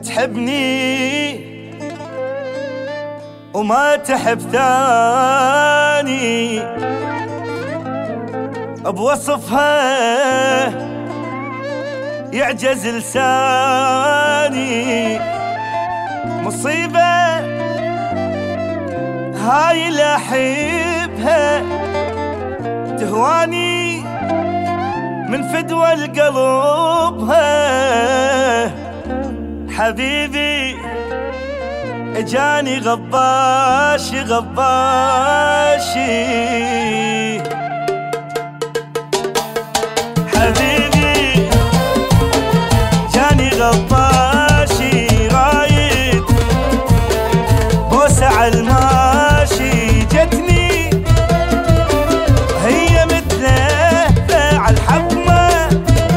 تحبني وما تحب ثاني، بوصفها يعجز لساني. مصيبة هاي لا احبها، تهواني من فدوى القلبها. حبيبي اجاني غباشي غباشي، حبيبي جاني غباشي، رايد بوسة عالماشي. جتني هي مثله عالحطمة،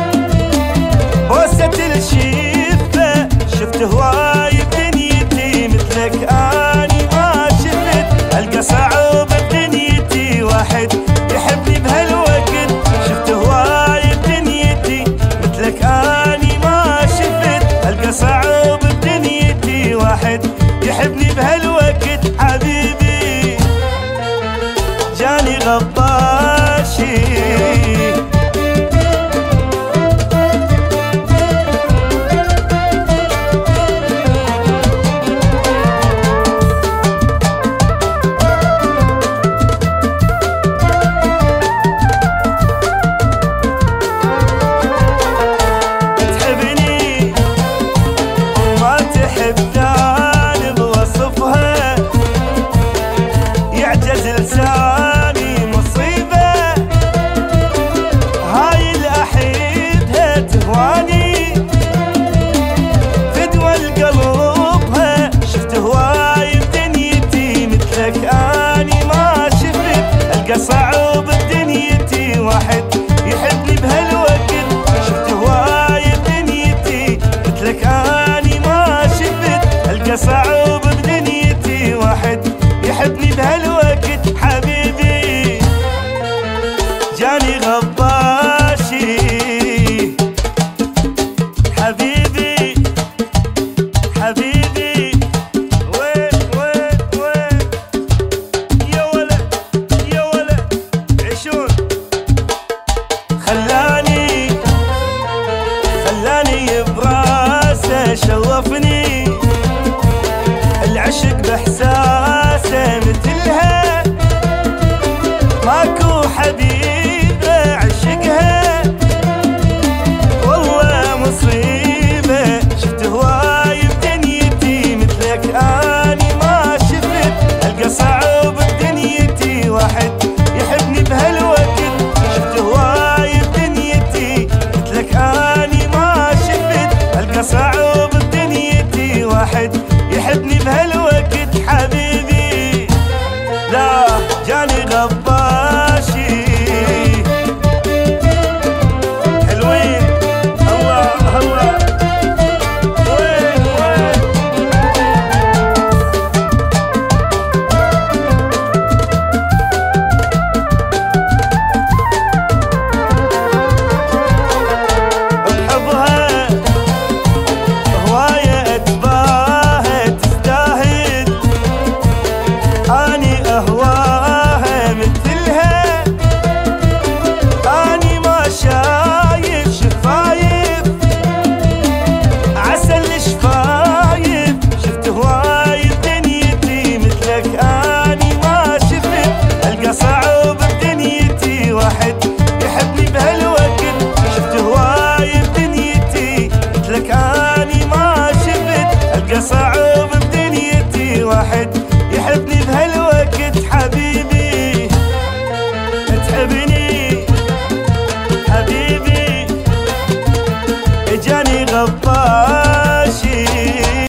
بوسة الشفة. شفت هواي بدنيتي مثلك اني ما شفت، القى صعوبة بدنيتي واحد يحبني بهالوقت. شفت هواي بدنيتي مثلك اني ما شفت، القى صعوبة بدنيتي واحد يحبني بهالوقت. حبيبي جاني غباشي، لساني. مصيبة هاي الأحيدها، تهواني فدوى القلبها. شفت هواي بدنيتي مثلك اني ما شفت، القى صعوب بدنيتي واحد يحبني بهالوقت. شفت هواي بدنيتي مثلك اني ما شفت، القى صعوب بدنيتي واحد يحبني بهالوقت. حبيبي جاني غباشي، حبيبي حبيبي وين وين وين يا ولد يا ولد عيشون. خلاني براسه، شوفني العشق باحساسه. مثلها ماكو حبيبة عشقها، والله مصيبة. شفت هواي بدنيتي مثلك اني ما شفت، القى صعوب بدنيتي واحد يحبني بهالوقت. شفت هواي بدنيتي مثلك اني ما شفت، القى صعوب بدنيتي واحد يحبني بهالوقت. حبيبي لا جاني غبار.